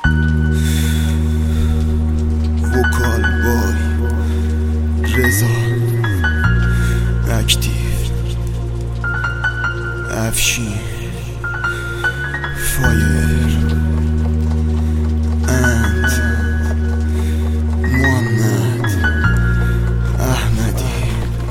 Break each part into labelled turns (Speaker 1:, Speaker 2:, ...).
Speaker 1: وکال بای رضا اکتیو افشین فایر اند محمد احمدی.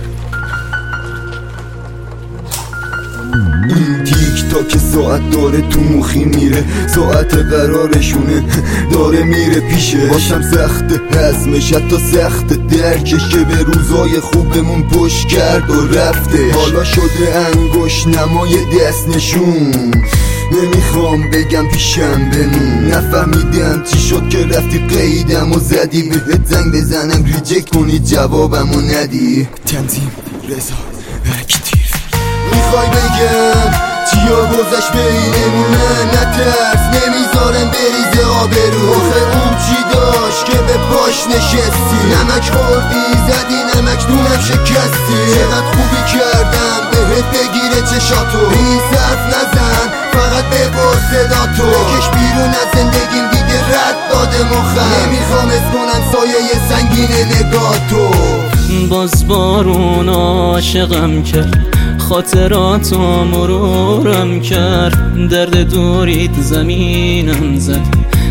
Speaker 1: این تیک تاک ساعت داره تو مخی میره، ساعت قرارشونه داره میره پیشه. باشم سخت هضمش حتی سخت درکش که به روزای خوبمون پشت کرد و رفته. حالا شده انگشت نمای دست نشون، نمیخوام بگم پیشم بمون. نفهمیدم چی شد که رفتی قیدم و زدی، بهت زنگ بزنم ریجکت کنی جوابم و ندی. تنظیم رضا اکتیو. میخوای بگم چیا گذشت بینمونه، نترس نمیذارم بریزه آبرو. آخه اون چی داشت که به پاش نشستی، نمک خوردی زدی نمک شکستی. چقدر خوبی کردم بهت بگیره چشاتو، بی حرف نزن فقط ببر صداتو. بکش بیرون از زندگیم دیگه رد داده مخم، نمیخوام از کنم سایه سنگین نگاتو.
Speaker 2: باز بارون عاشقم کرد، خاطراتو مرورم کرد. درد دوریت زمینم زد،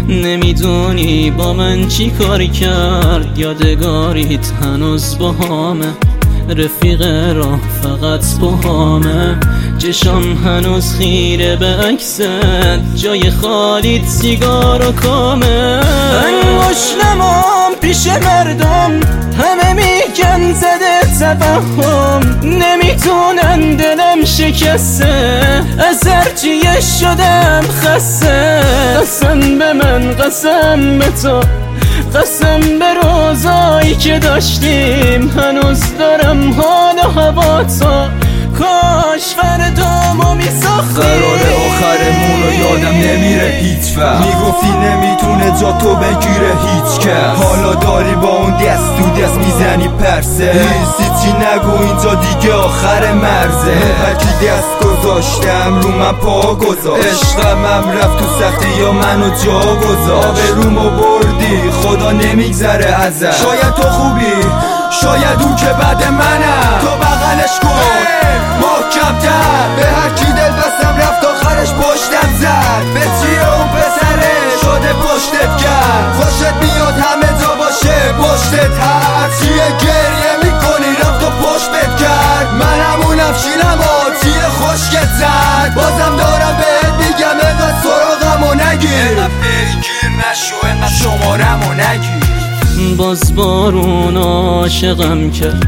Speaker 2: نمیدونی با من چی کار کرد. یادگاریت هنوز باهامه، رفیق راه فقط باهامه. چشم هنوز خیره به عکست، جای خالیت سیگار و کامه. انگوش نمام پیش مردم، همه میگن زده تفهم. نمیتونن دلم شکسته، از هرچیه شدم خسته. قسم به من قسم به تو، قسم به روزایی که داشتیم. هنوز دارم حال و هوا تو، کاش فردامو میساختیم.
Speaker 3: قرار آخرمون رو یادم نمیره هیچ وقت، میگفتی نمیتونه جا تو بگیره هیچ کس. حالا داری با اون دست تو دست میزنی پرسه، هیچی چی نگو اینجا دیگه آخر مرزه. هرکی دست گذاشتم رو من پا گذاشت، عشقمم رفت تو سختی یا منو جا گذاشت. آبرومو بردی خدا نمیگذره ازت، شاید تو خوبی شاید اون که بعد منم. تو بغلش کن محکم‌تر، به هر کی دل بستم رفت آخرش پشتم زد. به چیه اون پسره شده پشتت کرد، خوشت میاد همه جا باشه پشتت هست. چیه گریه میکنی رفت و پشتت کرد، من همون افشینم ها چیه خوشگت زد. بازم دارم بهت میگم اینقدر سراغمو نگیر، اینقدر پیگیر نشو اینقدر شمارمو نگیر.
Speaker 2: باز بارون عاشقم کرد،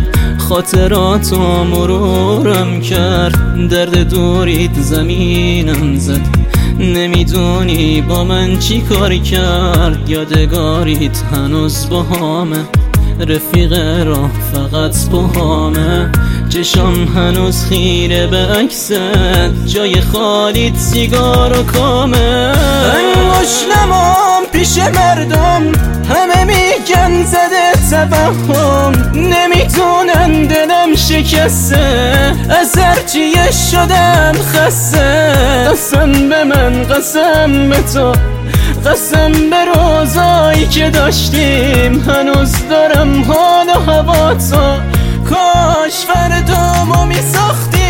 Speaker 2: خاطراتو مرورم کرد. درد دوریت زمینم زد، نمیدونی با من چی کار کرد. یادگاریت هنوز باهامه، رفیق راه فقط باهامه. چشم هنوز خیره به عکست، جای خالیت سیگار و کامه. انگوش نمام پیش مردم، همه میگن زده تفهم. نمیتونن دلم شکسته، از هرچیه شدم خسته. قسم به من قسم به تو، قسم به روزایی که داشتیم. هنوز دارم حال و هوا تو، کاش فردامو میساختیم.